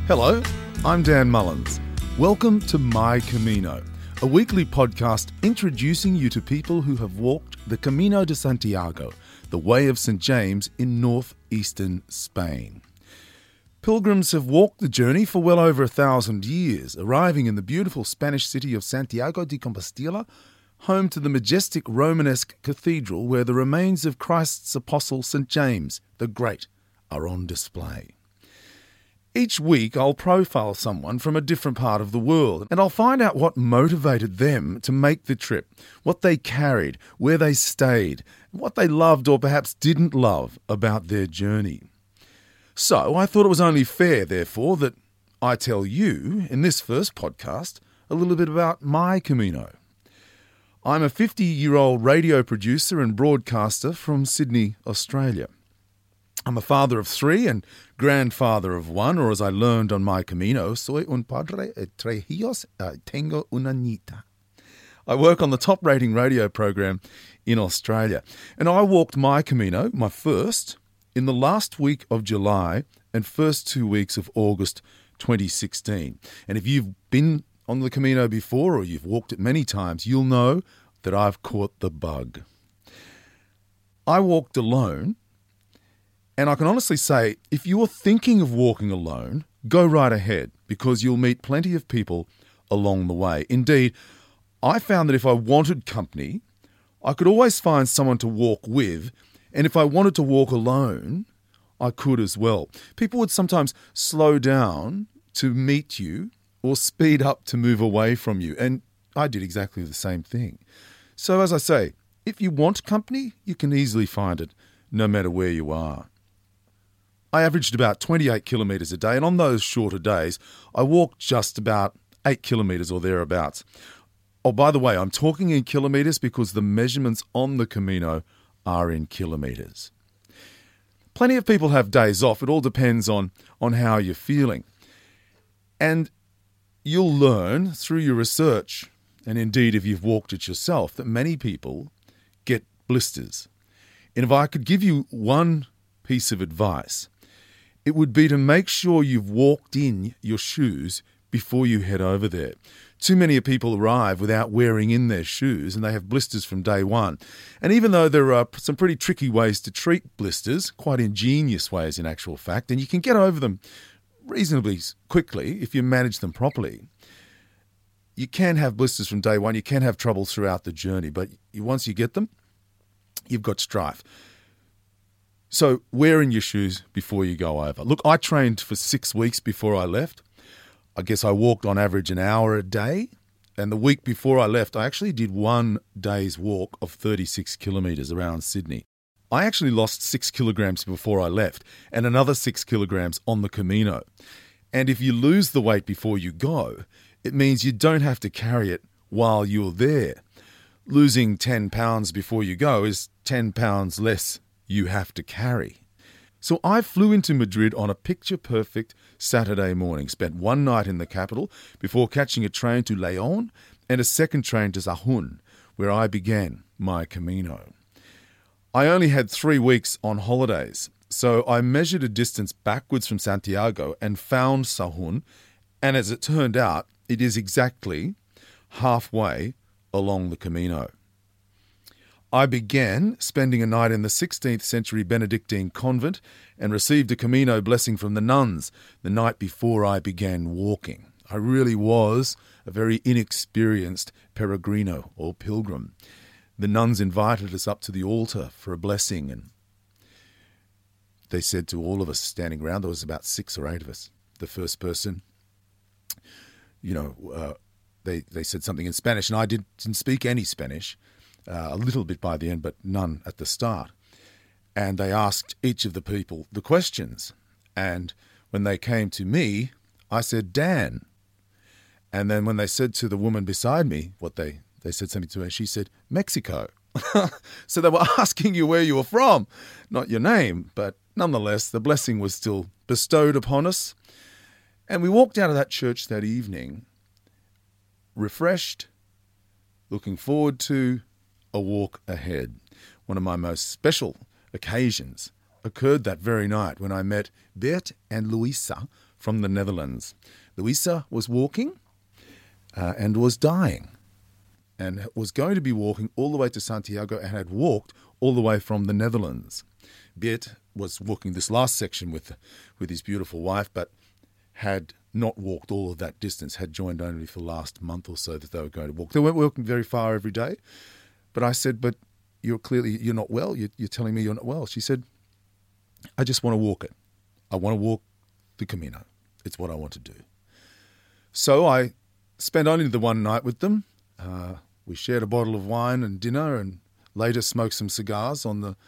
Hello, I'm Dan Mullins. Welcome to My Camino, a weekly podcast introducing you to people who have walked the Camino de Santiago, the Way of St. James in northeastern Spain. Pilgrims have walked the journey for well over 1,000 years, arriving in the beautiful Spanish city of Santiago de Compostela, home to the majestic Romanesque cathedral where the remains of Christ's apostle St. James the Great are on display. Each week I'll profile someone from a different part of the world and I'll find out what motivated them to make the trip, what they carried, where they stayed, what they loved or perhaps didn't love about their journey. So I thought it was only fair, therefore, that I tell you, in this first podcast, a little bit about my Camino. I'm a 50-year-old radio producer and broadcaster from Sydney, Australia. I'm a father of 3 and grandfather of 1, or as I learned on my Camino, soy un padre de 3 hijos, tengo una nieta. I work on the top-rating radio program in Australia, and I walked my Camino, my first, in the last week of July and first 2 weeks of August 2016. And if you've been on the Camino before or you've walked it many times, you'll know that I've caught the bug. I walked alone. And I can honestly say, if you're thinking of walking alone, go right ahead because you'll meet plenty of people along the way. Indeed, I found that if I wanted company, I could always find someone to walk with, and if I wanted to walk alone, I could as well. People would sometimes slow down to meet you or speed up to move away from you, and I did exactly the same thing. So as I say, if you want company, you can easily find it no matter where you are. I averaged about 28 kilometres a day, and on those shorter days, I walked just about 8 kilometres or thereabouts. Oh, by the way, I'm talking in kilometres because the measurements on the Camino are in kilometres. Plenty of people have days off. It all depends on how you're feeling. And you'll learn through your research, and indeed if you've walked it yourself, that many people get blisters. And if I could give you one piece of advice, it would be to make sure you've walked in your shoes before you head over there. Too many people arrive without wearing in their shoes and they have blisters from day one. And even though there are some pretty tricky ways to treat blisters, quite ingenious ways in actual fact, and you can get over them reasonably quickly if you manage them properly, you can have blisters from day one. You can have trouble throughout the journey, but once you get them, you've got strife. So wear in your shoes before you go over. Look, I trained for 6 weeks before I left. I guess I walked on average an hour a day. And the week before I left, I actually did 1 day's walk of 36 kilometres around Sydney. I actually lost 6 kilograms before I left and another 6 kilograms on the Camino. And if you lose the weight before you go, it means you don't have to carry it while you're there. Losing 10 pounds before you go is 10 pounds less you have to carry. So I flew into Madrid on a picture-perfect Saturday morning, spent 1 night in the capital before catching a train to León and a second train to Sahún, where I began my Camino. I only had 3 weeks on holidays, so I measured a distance backwards from Santiago and found Sahún, and as it turned out, it is exactly halfway along the Camino. I began spending a night in the 16th century Benedictine convent and received a Camino blessing from the nuns the night before I began walking. I really was a very inexperienced peregrino or pilgrim. The nuns invited us up to the altar for a blessing, and they said to all of us standing around, there was about 6 or 8 of us, the first person, they said something in Spanish, and I didn't speak any Spanish. A little bit by the end, but none at the start. And they asked each of the people the questions. And when they came to me, I said, Dan. And then when they said to the woman beside me, they said something to her, she said, Mexico. So they were asking you where you were from, not your name. But nonetheless, the blessing was still bestowed upon us. And we walked out of that church that evening, refreshed, looking forward to a walk ahead. One of my most special occasions occurred that very night when I met Bert and Luisa from the Netherlands. Louisa was walking and was dying and was going to be walking all the way to Santiago and had walked all the way from the Netherlands. Beert was walking this last section with his beautiful wife, but had not walked all of that distance, had joined only for the last month or so that they were going to walk. They weren't walking very far every day. But I said, but you're not well. You're telling me you're not well. She said, I just want to walk it. I want to walk the Camino. It's what I want to do. So I spent only the one night with them. We shared a bottle of wine and dinner, and later smoked some cigars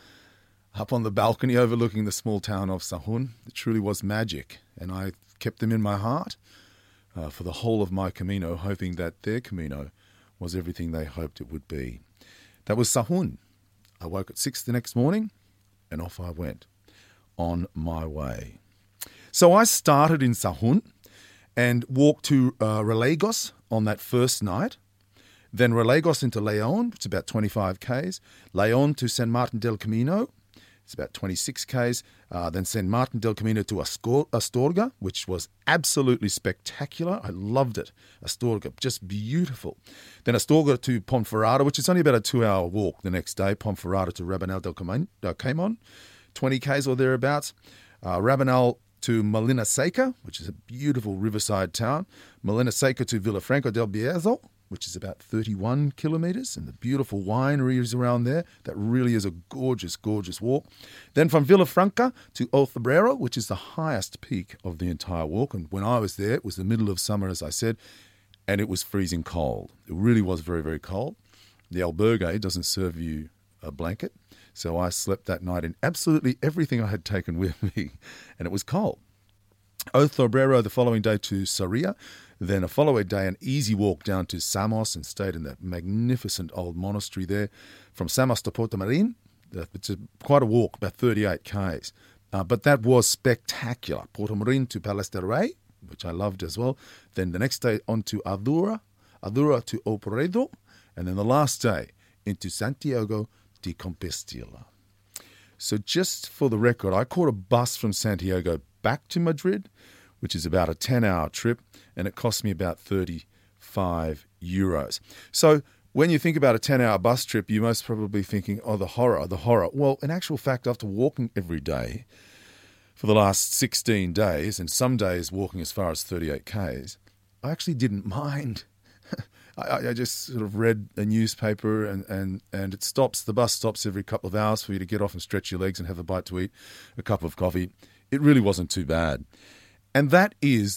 up on the balcony overlooking the small town of Sahun. It truly was magic, and I kept them in my heart for the whole of my Camino, hoping that their Camino was everything they hoped it would be. That was Sahun. I woke at 6 the next morning, and off I went on my way. So I started in Sahun and walked to Relegos on that first night. Then Relegos into Leon, it's about 25 k's. Leon to San Martin del Camino, it's about 26 k's. Then San Martin del Camino to Astorga, which was absolutely spectacular. I loved it. Astorga, just beautiful. Then Astorga to Ponferrada, which is only about a 2-hour walk the next day. Ponferrada to Rabanal del Camon, 20 k's or thereabouts. Rabanal to Molina Seca, which is a beautiful riverside town. Molina Seca to Villafranca del Bierzo, which is about 31 kilometres, and the beautiful wineries around there. That really is a gorgeous, gorgeous walk. Then from Villafranca to El Cabrero, which is the highest peak of the entire walk. And when I was there, it was the middle of summer, as I said, and it was freezing cold. It really was very, very cold. The albergue doesn't serve you a blanket, so I slept that night in absolutely everything I had taken with me, and it was cold. El Cabrero the following day to Sarria. Then a following day, an easy walk down to Samos and stayed in that magnificent old monastery there. From Samos to Portomarin, it's quite a walk, about 38 k's. But that was spectacular. Portomarin to Palas del Rey, which I loved as well. Then the next day on to Adura to Operedo. And then the last day into Santiago de Compostela. So just for the record, I caught a bus from Santiago back to Madrid, which is about a 10-hour trip, and it cost me about 35 euros. So when you think about a 10-hour bus trip, you're most probably thinking, oh, the horror. Well, in actual fact, after walking every day for the last 16 days, and some days walking as far as 38 k's, I actually didn't mind. I just sort of read a newspaper and the bus stops every couple of hours for you to get off and stretch your legs and have a bite to eat, a cup of coffee. It really wasn't too bad. And that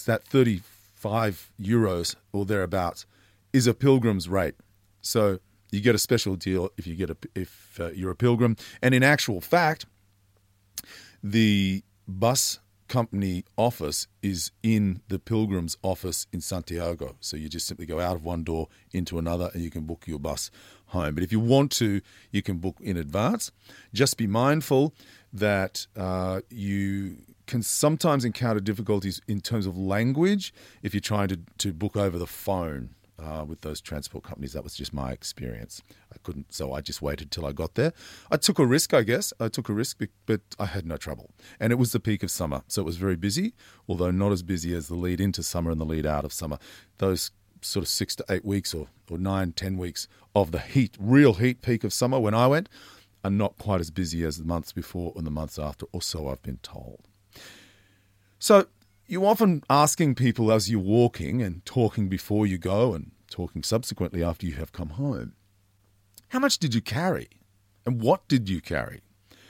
35 euros or thereabouts is a pilgrim's rate. So you get a special deal if you're a pilgrim. And in actual fact, the bus company office is in the pilgrim's office in Santiago. So you just simply go out of one door into another and you can book your bus home. But if you want to, you can book in advance. Just be mindful that you can sometimes encounter difficulties in terms of language if you're trying to book over the phone with those transport companies. That was just my experience. So I just waited till I got there. I took a risk, I guess. But I had no trouble. And it was the peak of summer, so it was very busy, although not as busy as the lead into summer and the lead out of summer. Those sort of 6 to 8 weeks or 9, 10 weeks of the real heat peak of summer when I went, are not quite as busy as the months before and the months after, or so I've been told. So you're often asking people as you're walking and talking before you go and talking subsequently after you have come home, how much did you carry and what did you carry?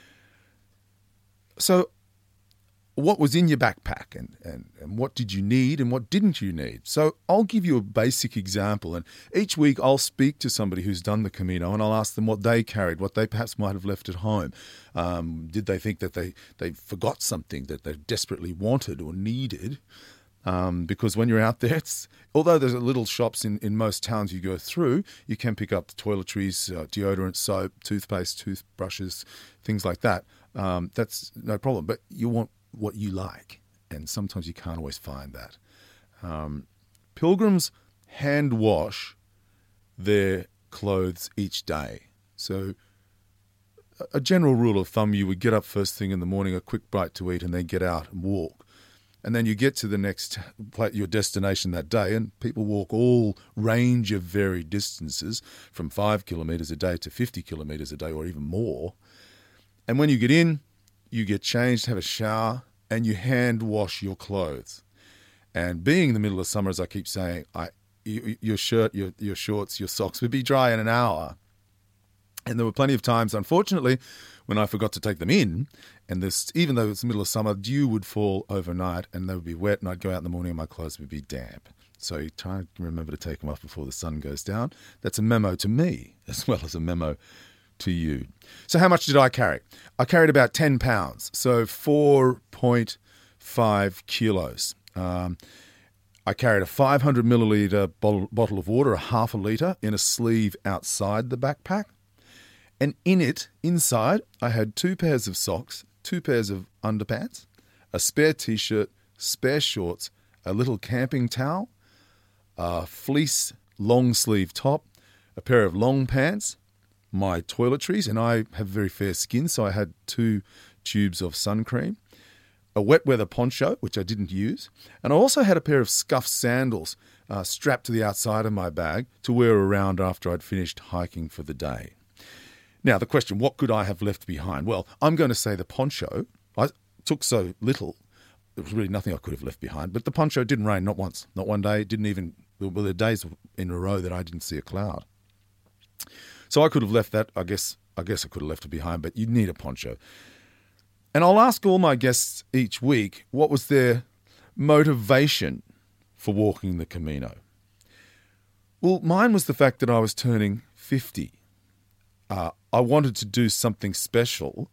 So what was in your backpack and what did you need and what didn't you need? So I'll give you a basic example, and each week I'll speak to somebody who's done the Camino and I'll ask them what they carried, what they perhaps might have left at home. Did they think that they forgot something that they desperately wanted or needed? Because when you're out there, although there's little shops in most towns you go through, you can pick up the toiletries, deodorant, soap, toothpaste, toothbrushes, things like that. That's no problem. But you want what you like, and sometimes you can't always find that. Pilgrims hand wash their clothes each day. So a general rule of thumb, you would get up first thing in the morning, a quick bite to eat, and then get out and walk. And then you get to the next your destination that day, and people walk all range of varied distances from 5 kilometres a day to 50 kilometres a day or even more. And when you get in, you get changed, have a shower, and you hand wash your clothes. And being in the middle of summer, as I keep saying, your shirt, your shorts, your socks would be dry in an hour. And there were plenty of times, unfortunately, when I forgot to take them in, and even though it's the middle of summer, dew would fall overnight and they would be wet, and I'd go out in the morning and my clothes would be damp. So you try to remember to take them off before the sun goes down. That's a memo to me as well as a memo to you. So how much did I carry? I carried about 10 pounds, so 4.5 kilos. I carried a 500 milliliter bottle of water, a half a litre, in a sleeve outside the backpack. And inside, I had 2 pairs of socks, 2 pairs of underpants, a spare T-shirt, spare shorts, a little camping towel, a fleece long sleeve top, a pair of long pants, my toiletries, and I have very fair skin, so I had 2 tubes of sun cream, a wet weather poncho, which I didn't use, and I also had a pair of scuffed sandals strapped to the outside of my bag to wear around after I'd finished hiking for the day. Now, the question, what could I have left behind? Well, I'm going to say the poncho. I took so little, there was really nothing I could have left behind, but the poncho didn't rain, not once, not one day. There were days in a row that I didn't see a cloud. So I could have left that, I guess I could have left it behind, but you'd need a poncho. And I'll ask all my guests each week, what was their motivation for walking the Camino? Well, mine was the fact that I was turning 50. I wanted to do something special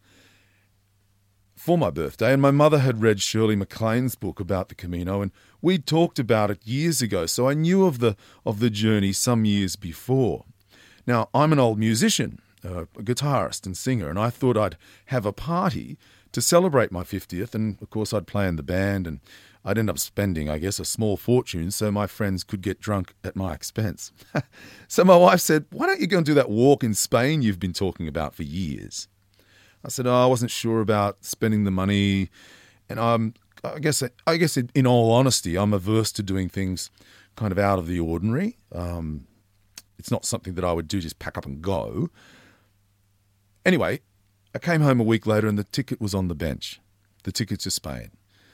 for my birthday, and my mother had read Shirley MacLaine's book about the Camino, and we'd talked about it years ago, so I knew of the journey some years before. Now, I'm an old musician, a guitarist and singer, and I thought I'd have a party to celebrate my 50th, and of course I'd play in the band, and I'd end up spending, I guess, a small fortune so my friends could get drunk at my expense. So my wife said, why don't you go and do that walk in Spain you've been talking about for years? I said, I wasn't sure about spending the money, and I guess in all honesty, I'm averse to doing things kind of out of the ordinary. It's not something that I would do, just pack up and go. Anyway, I came home a week later and the ticket was on the bench, the ticket to Spain.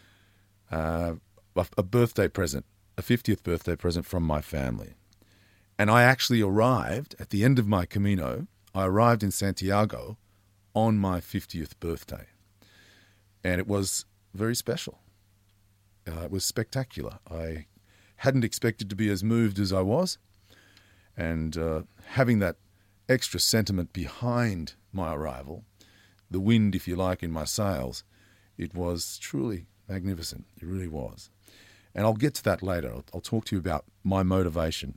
A birthday present, a 50th birthday present from my family. And I actually arrived at the end of my Camino. I arrived in Santiago on my 50th birthday. And it was very special. It was spectacular. I hadn't expected to be as moved as I was. And having that extra sentiment behind my arrival, the wind, if you like, in my sails, it was truly magnificent. It really was. And I'll get to that later. I'll talk to you about my motivation.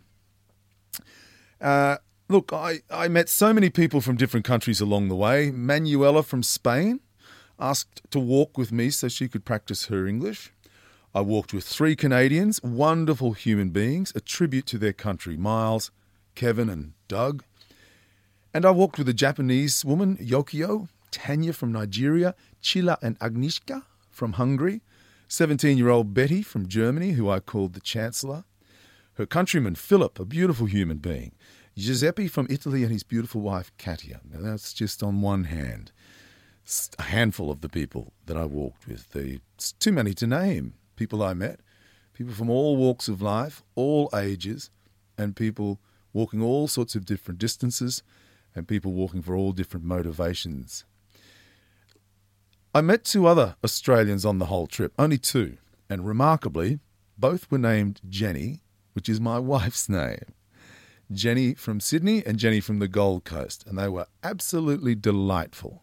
Look, I met so many people from different countries along the way. Manuela from Spain asked to walk with me so she could practice her English. I walked with 3 Canadians, wonderful human beings, a tribute to their country, Miles, Kevin and Doug. And I walked with a Japanese woman, Yokio, Tanya from Nigeria, Chila and Agnieszka from Hungary, 17-year-old Betty from Germany, who I called the Chancellor, her countryman Philip, a beautiful human being, Giuseppe from Italy and his beautiful wife Katia. Now that's just on one hand. It's a handful of the people that I walked with. It's too many to name. People I met, people from all walks of life, all ages, and people walking all sorts of different distances, and people walking for all different motivations. I met 2 other Australians on the whole trip, only 2, and remarkably, both were named Jenny, which is my wife's name. Jenny from Sydney and Jenny from the Gold Coast, and they were absolutely delightful.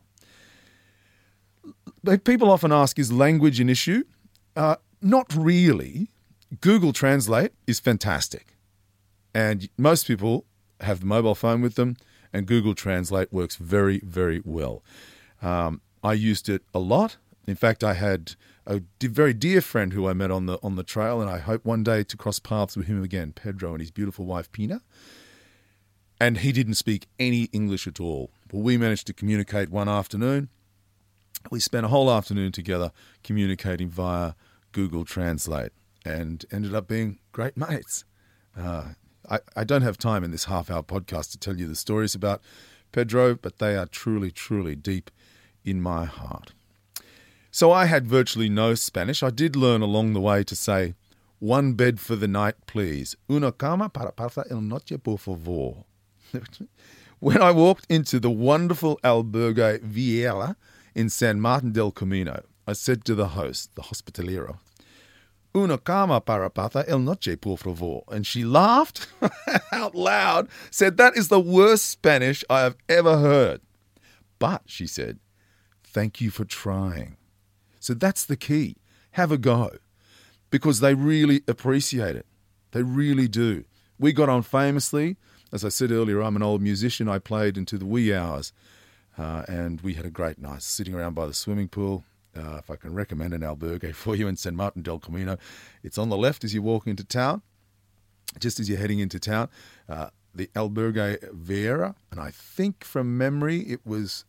People often ask, is language an issue? Not really. Google Translate is fantastic, and most people have the mobile phone with them, and Google Translate works very, very well. I used it a lot. In fact, I had a very dear friend who I met on the trail, and I hope one day to cross paths with him again, Pedro, and his beautiful wife, Pina. And he didn't speak any English at all. But we managed to communicate one afternoon. We spent a whole afternoon together communicating via Google Translate and ended up being great mates. I don't have time in this half-hour podcast to tell you the stories about Pedro, but they are truly, truly deep in my heart. So I had virtually no Spanish. I did learn along the way to say, "One bed for the night, please. Una cama para pasar el noche, por favor." When I walked into the wonderful Albergue Viera in San Martin del Camino, I said to the host, the hospitalero, "Una cama para pasar el noche, por favor." And she laughed out loud, said, "That is the worst Spanish I have ever heard." "But," she said, "thank you for trying." So that's the key. Have a go. Because they really appreciate it. They really do. We got on famously. As I said earlier, I'm an old musician. I played into the wee hours. And we had a great night sitting around by the swimming pool. If I can recommend an albergue for you in San Martin del Camino, it's on the left as you walk into town, just as you're heading into town. The Albergue Viera, and I think from memory it was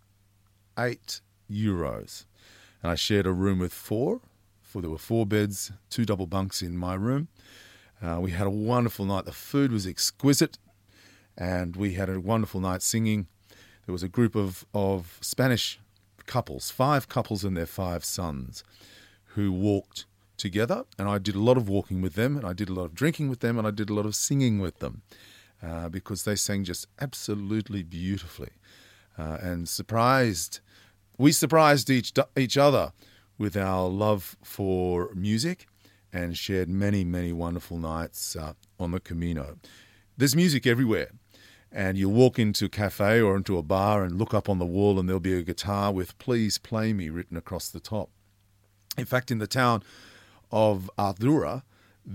€8. And I shared a room with four. There were 4 beds, 2 double bunks in my room. We had a wonderful night. The food was exquisite, and we had a wonderful night singing. There was a group of Spanish couples, 5 couples and their 5 sons, who walked together, and I did a lot of walking with them, and I did a lot of drinking with them, and I did a lot of singing with them, because they sang just absolutely beautifully, and we surprised each other with our love for music, and shared many, many wonderful nights on the Camino. There's music everywhere. And you walk into a cafe or into a bar and look up on the wall and there'll be a guitar with "Please Play Me" written across the top. In fact, in the town of Ardura,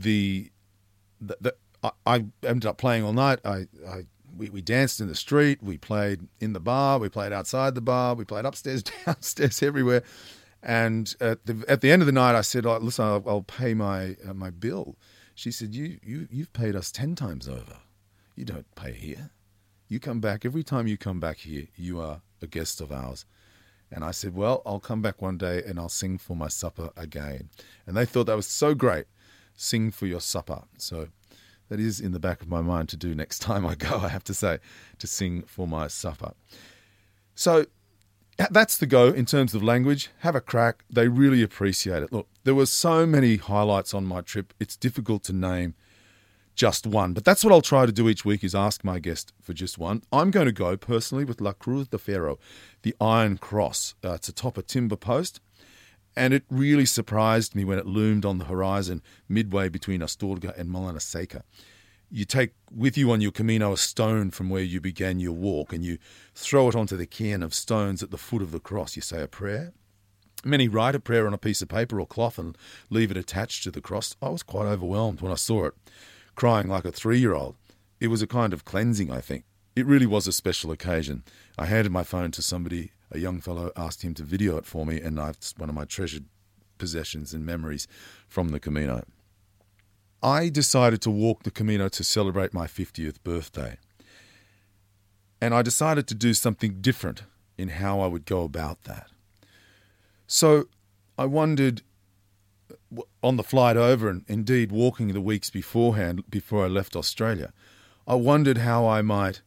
I ended up playing all night. We danced in the street, we played in the bar, we played outside the bar, we played upstairs, downstairs, everywhere. And at the end of the night, I said, "Listen, I'll pay my bill." She said, "You've paid us 10 times over. You don't pay here. You come back, every time you come back here, you are a guest of ours." And I said, "Well, I'll come back one day and I'll sing for my supper again." And they thought that was so great. Sing for your supper. So that is in the back of my mind to do next time I go, I have to say, to sing for my supper. So that's the go in terms of language. Have a crack. They really appreciate it. Look, there were so many highlights on my trip. It's difficult to name just one. But that's what I'll try to do each week, is ask my guest for just one. I'm going to go personally with La Cruz de Ferro, the Iron Cross. It's atop a timber post. And it really surprised me when it loomed on the horizon midway between Astorga and Molina Seca. You take with you on your Camino a stone from where you began your walk, and you throw it onto the cairn of stones at the foot of the cross. You say a prayer. Many write a prayer on a piece of paper or cloth and leave it attached to the cross. I was quite overwhelmed when I saw it, crying like a 3-year-old. It was a kind of cleansing, I think. It really was a special occasion. I handed my phone to somebody, a young fellow, asked him to video it for me, and it's one of my treasured possessions and memories from the Camino. I decided to walk the Camino to celebrate my 50th birthday. And I decided to do something different in how I would go about that. So I wondered, on the flight over, and indeed walking the weeks beforehand, before I left Australia, I wondered how I might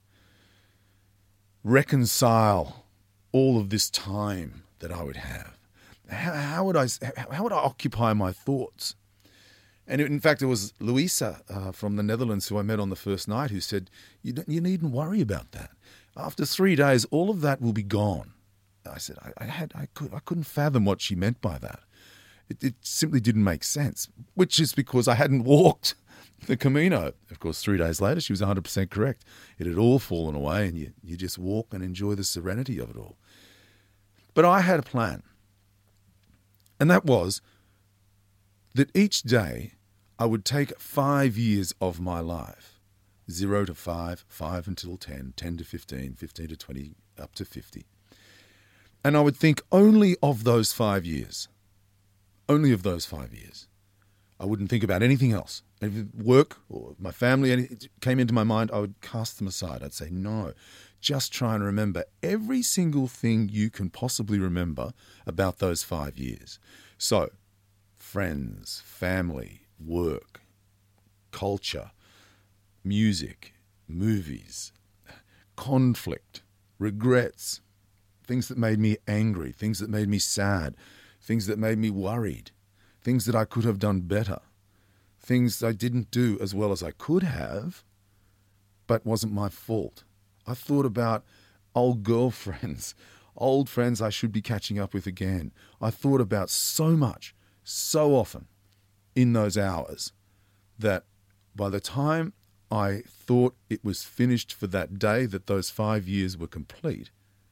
reconcile all of this time that I would have. How would I occupy my thoughts? And in fact, it was Louisa from the Netherlands who I met on the first night who said, you needn't worry about that. After 3 days, all of that will be gone. I said, I couldn't fathom what she meant by that. It simply didn't make sense, which is because I hadn't walked the Camino. Of course, 3 days later, she was 100% correct. It had all fallen away, and you just walk and enjoy the serenity of it all. But I had a plan, and that was that each day I would take 5 years of my life, 0 to 5, 5 until 10, 10 to 15, 15 to 20, up to 50. And I would think only of those 5 years. Only of those 5 years. I wouldn't think about anything else. If work or my family anything came into my mind, I would cast them aside. I'd say, no, just try and remember every single thing you can possibly remember about those 5 years. So, friends, family, work, culture, music, movies, conflict, regrets, things that made me angry, things that made me sad, things that made me worried, things that I could have done better, things I didn't do as well as I could have, but wasn't my fault. I thought about old girlfriends, old friends I should be catching up with again. I thought about so much, so often in those hours that by the time I thought it was finished for that day, that those 5 years were complete,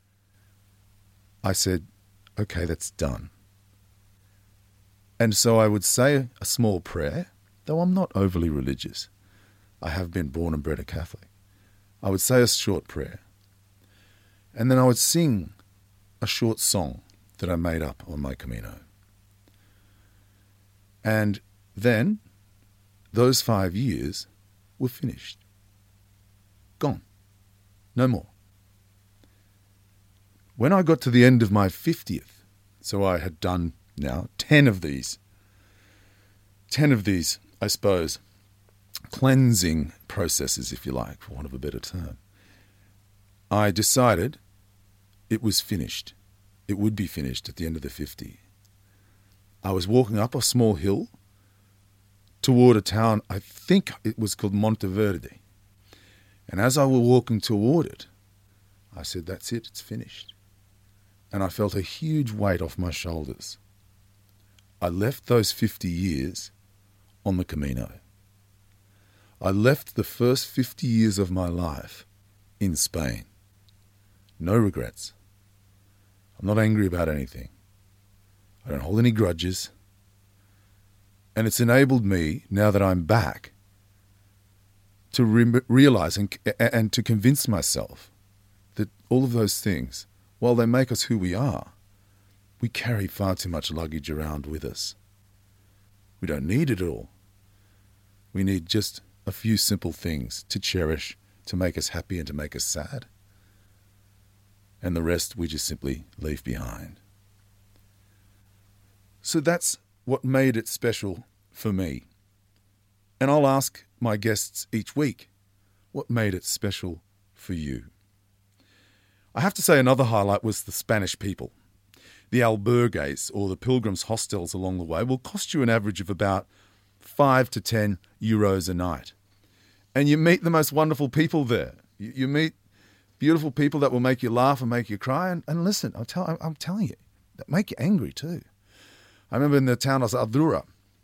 I said, okay, that's done. And so I would say a small prayer, though I'm not overly religious. I have been born and bred a Catholic. I would say a short prayer. And then I would sing a short song that I made up on my Camino. And then those 5 years were finished. Gone. No more. When I got to the end of my 50th, so I had done now 10 of these, I suppose, cleansing processes, if you like, for want of a better term, I decided it was finished. It would be finished at the end of the 50. I was walking up a small hill toward a town, I think it was called Monteverde. And as I was walking toward it, I said, that's it, it's finished. And I felt a huge weight off my shoulders. I left those 50 years on the Camino. I left the first 50 years of my life in Spain. No regrets. I'm not angry about anything. I don't hold any grudges. And it's enabled me, now that I'm back, to realize and to convince myself that all of those things, while they make us who we are, we carry far too much luggage around with us. We don't need it all. We need just a few simple things to cherish, to make us happy and to make us sad. And the rest we just simply leave behind. So that's what made it special for me. And I'll ask my guests each week, what made it special for you? I have to say another highlight was the Spanish people. The albergues, or the pilgrims' hostels along the way, will cost you an average of about 5 to 10 euros a night. And you meet the most wonderful people there. You meet beautiful people that will make you laugh and make you cry. And listen, I'm telling you, that make you angry too. I remember in the town of Aldura,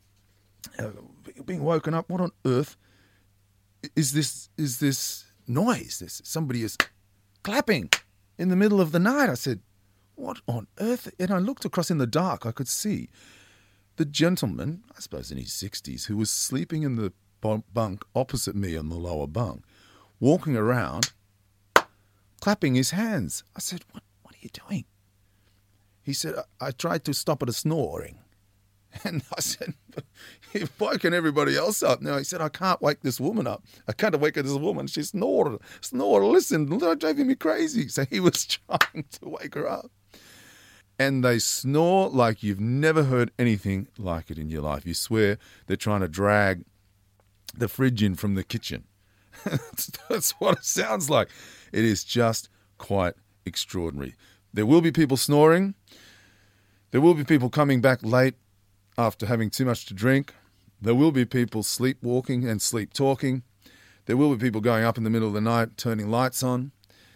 being woken up, what on earth is this noise? Somebody is clapping in the middle of the night. I said, what on earth? And I looked across in the dark. I could see the gentleman, I suppose in his 60s, who was sleeping in the bunk opposite me on the lower bunk, walking around, clapping his hands. I said, what are you doing? He said, I tried to stop it a snoring. And I said, you've woken everybody else up. Now he said, I can't wake this woman up. I can't wake this woman. She snored, listen, they're driving me crazy. So he was trying to wake her up. And they snore like you've never heard anything like it in your life. You swear they're trying to drag the fridge in from the kitchen. That's what it sounds like. It is just quite extraordinary. There will be people snoring. There will be people coming back late after having too much to drink. There will be people sleepwalking and sleep talking. There will be people going up in the middle of the night, turning lights on.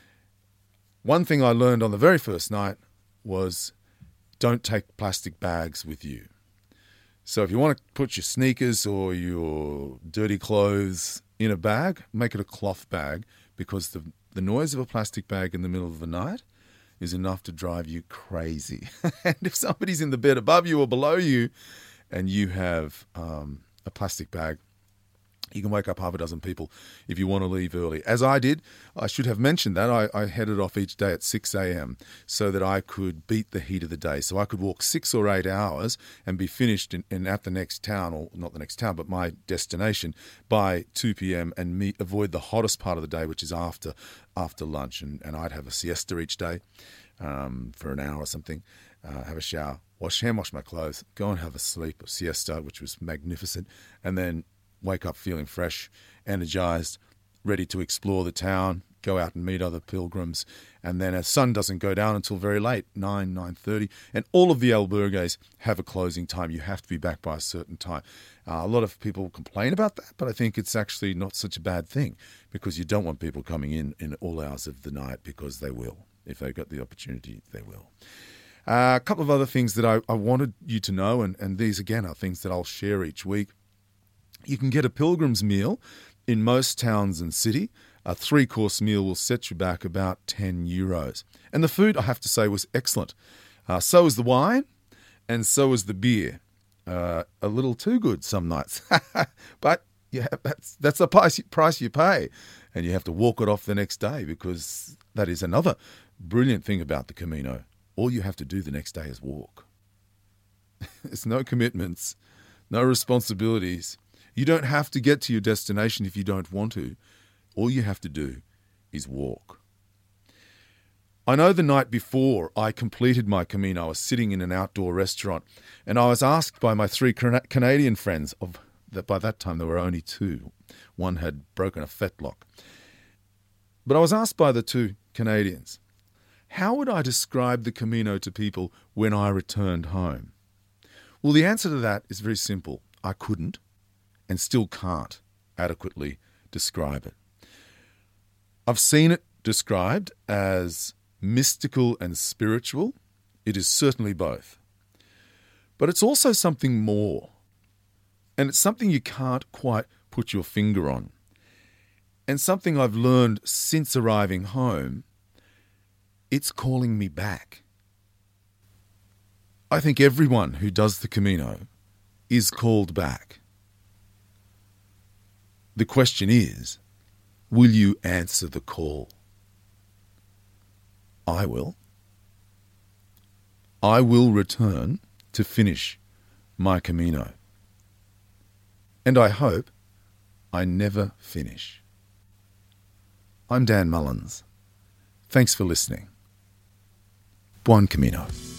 One thing I learned on the very first night was don't take plastic bags with you. So if you want to put your sneakers or your dirty clothes in a bag, make it a cloth bag, because the noise of a plastic bag in the middle of the night is enough to drive you crazy. And if somebody's in the bed above you or below you and you have a plastic bag, you can wake up half a dozen people if you want to leave early. As I did, I should have mentioned that. I headed off each day at 6 a.m. so that I could beat the heat of the day. So I could walk 6 or 8 hours and be finished in at the next town, or not the next town, but my destination by 2 p.m. and avoid the hottest part of the day, which is after lunch. And I'd have a siesta each day. for an hour or something, have a shower, wash my clothes, go and have a sleep, a siesta, which was magnificent, and then wake up feeling fresh, energized, ready to explore the town, go out and meet other pilgrims. And then the sun doesn't go down until very late, 9:30. And all of the albergues have a closing time. You have to be back by a certain time. A lot of people complain about that, but I think it's actually not such a bad thing, because you don't want people coming in all hours of the night, because they will. If they've got the opportunity, they will. A couple of other things that I wanted you to know, and these again are things that I'll share each week. You can get a pilgrim's meal in most towns and city. A 3-course meal will set you back about €10. And the food, I have to say, was excellent. So was the wine, and so was the beer. A little too good some nights. But yeah, that's the price you pay. And you have to walk it off the next day, because that is another brilliant thing about the Camino. All you have to do the next day is walk. There's no commitments, no responsibilities. You don't have to get to your destination if you don't want to. All you have to do is walk. I know the night before I completed my Camino, I was sitting in an outdoor restaurant, and I was asked by my 3 Canadian friends, by that time there were only 2. One had broken a fetlock. But I was asked by the 2 Canadians, how would I describe the Camino to people when I returned home? Well, the answer to that is very simple. I couldn't, and still can't, adequately describe it. I've seen it described as mystical and spiritual. It is certainly both. But it's also something more. And it's something you can't quite put your finger on. And something I've learned since arriving home, it's calling me back. I think everyone who does the Camino is called back. The question is, will you answer the call? I will. I will return to finish my Camino. And I hope I never finish. I'm Dan Mullins. Thanks for listening. Buen Camino.